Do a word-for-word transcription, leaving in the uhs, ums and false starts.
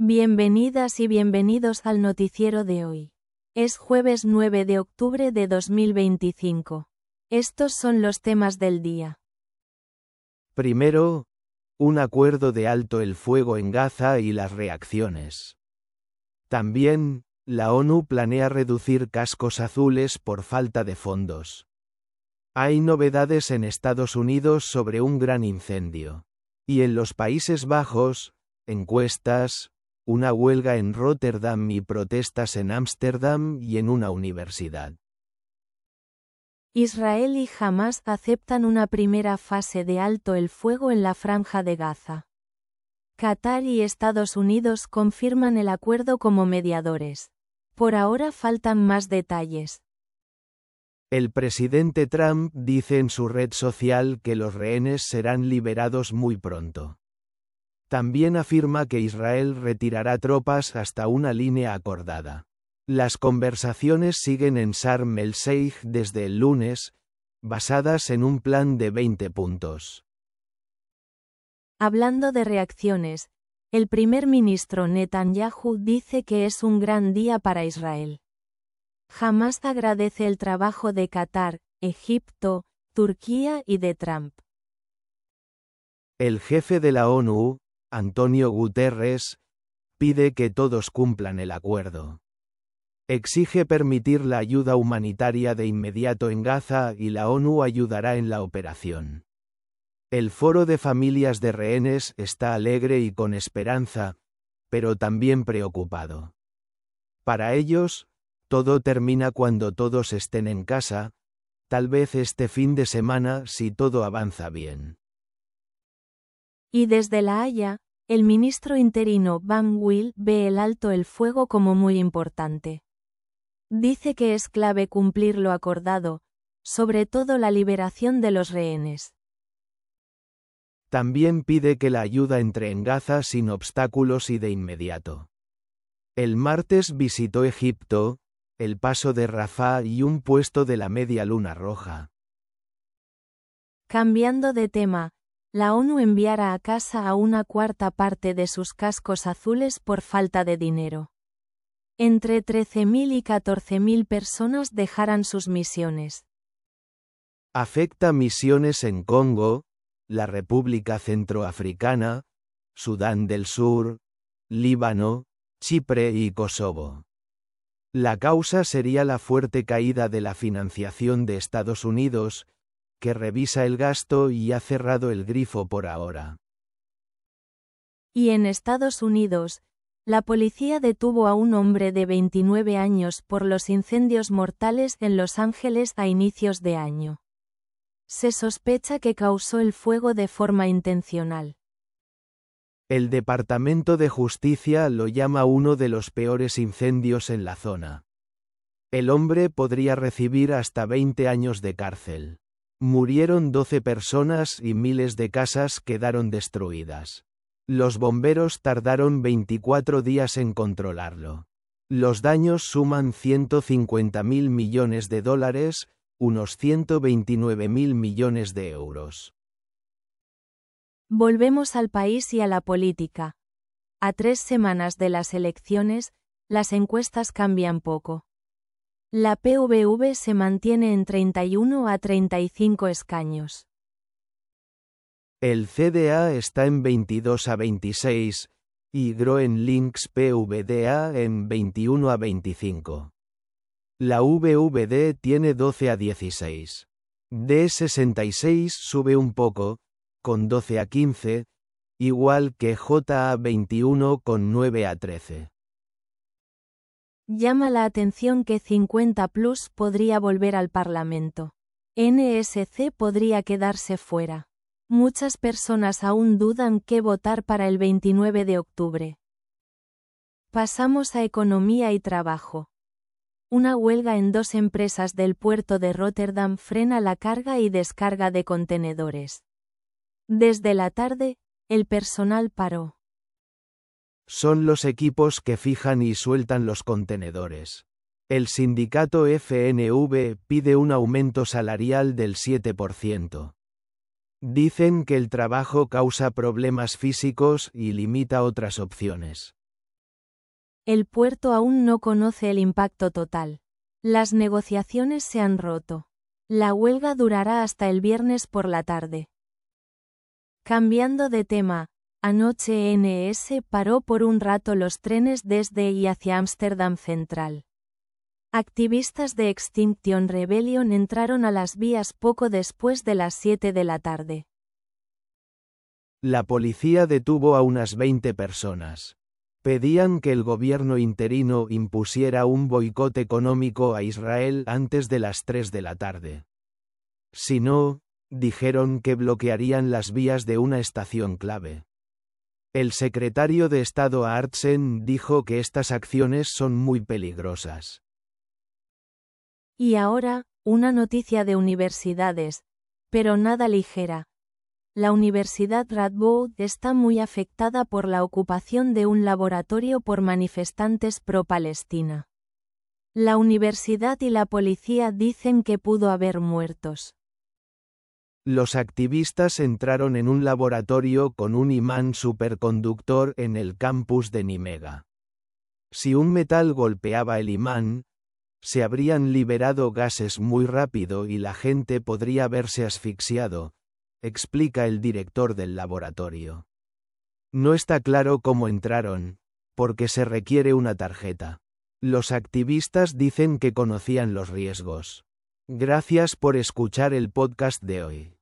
Bienvenidas y bienvenidos al noticiero de hoy. Es jueves nueve de octubre de dos mil veinticinco. Estos son los temas del día. Primero, un acuerdo de alto el fuego en Gaza y las reacciones. También, la ONU planea reducir cascos azules por falta de fondos. Hay novedades en Estados Unidos sobre un gran incendio. Y en los Países Bajos, encuestas, una huelga en Rotterdam y protestas en Ámsterdam y en una universidad. Israel y Hamás aceptan una primera fase de alto el fuego en la Franja de Gaza. Qatar y Estados Unidos confirman el acuerdo como mediadores. Por ahora faltan más detalles. El presidente Trump dice en su red social que los rehenes serán liberados muy pronto. También afirma que Israel retirará tropas hasta una línea acordada. Las conversaciones siguen en Sharm el-Sheikh desde el lunes, basadas en un plan de veinte puntos. Hablando de reacciones, el primer ministro Netanyahu dice que es un gran día para Israel. Hamás agradece el trabajo de Qatar, Egipto, Turquía y de Trump. El jefe de la ONU, Antonio Guterres, pide que todos cumplan el acuerdo. Exige permitir la ayuda humanitaria de inmediato en Gaza y la ONU ayudará en la operación. El Foro de Familias de Rehenes está alegre y con esperanza, pero también preocupado. Para ellos, todo termina cuando todos estén en casa, tal vez este fin de semana si todo avanza bien. Y desde La Haya, el ministro interino Van Wil ve el alto el fuego como muy importante. Dice que es clave cumplir lo acordado, sobre todo la liberación de los rehenes. También pide que la ayuda entre en Gaza sin obstáculos y de inmediato. El martes visitó Egipto, el paso de Rafah y un puesto de la Media Luna Roja. Cambiando de tema, la ONU enviará a casa a una cuarta parte de sus cascos azules por falta de dinero. Entre trece mil y catorce mil personas dejarán sus misiones. Afecta misiones en Congo, la República Centroafricana, Sudán del Sur, Líbano, Chipre y Kosovo. La causa sería la fuerte caída de la financiación de Estados Unidos, que revisa el gasto y ha cerrado el grifo por ahora. Y en Estados Unidos, la policía detuvo a un hombre de veintinueve años por los incendios mortales en Los Ángeles a inicios de año. Se sospecha que causó el fuego de forma intencional. El Departamento de Justicia lo llama uno de los peores incendios en la zona. El hombre podría recibir hasta veinte años de cárcel. Murieron doce personas y miles de casas quedaron destruidas. Los bomberos tardaron veinticuatro días en controlarlo. Los daños suman ciento cincuenta mil millones de dólares, unos ciento veintinueve mil millones de euros. Volvemos al país y a la política. A tres semanas de las elecciones, las encuestas cambian poco. La P V V se mantiene en treinta y uno a treinta y cinco escaños. El C D A está en veintidós a veintiséis, y Groenlinks P V D A en veintiuno a veinticinco. La V V D tiene doce a dieciséis. D sesenta y seis sube un poco, con doce a quince, igual que J A veintiuno con nueve a trece. Llama la atención que cincuenta plus podría volver al Parlamento. N S C podría quedarse fuera. Muchas personas aún dudan qué votar para el veintinueve de octubre. Pasamos a economía y trabajo. Una huelga en dos empresas del puerto de Rotterdam frena la carga y descarga de contenedores. Desde la tarde, el personal paró. Son los equipos que fijan y sueltan los contenedores. El sindicato F N V pide un aumento salarial del siete por ciento. Dicen que el trabajo causa problemas físicos y limita otras opciones. El puerto aún no conoce el impacto total. Las negociaciones se han roto. La huelga durará hasta el viernes por la tarde. Cambiando de tema, anoche N S paró por un rato los trenes desde y hacia Ámsterdam Central. Activistas de Extinction Rebellion entraron a las vías poco después de las siete de la tarde. La policía detuvo a unas veinte personas. Pedían que el gobierno interino impusiera un boicot económico a Israel antes de las tres de la tarde. Si no, dijeron que bloquearían las vías de una estación clave. El secretario de Estado Aartsen dijo que estas acciones son muy peligrosas. Y ahora, una noticia de universidades, pero nada ligera. La Universidad Radboud está muy afectada por la ocupación de un laboratorio por manifestantes pro-Palestina. La universidad y la policía dicen que pudo haber muertos. Los activistas entraron en un laboratorio con un imán superconductor en el campus de Nimega. Si un metal golpeaba el imán, se habrían liberado gases muy rápido y la gente podría haberse asfixiado, explica el director del laboratorio. No está claro cómo entraron, porque se requiere una tarjeta. Los activistas dicen que conocían los riesgos. Gracias por escuchar el podcast de hoy.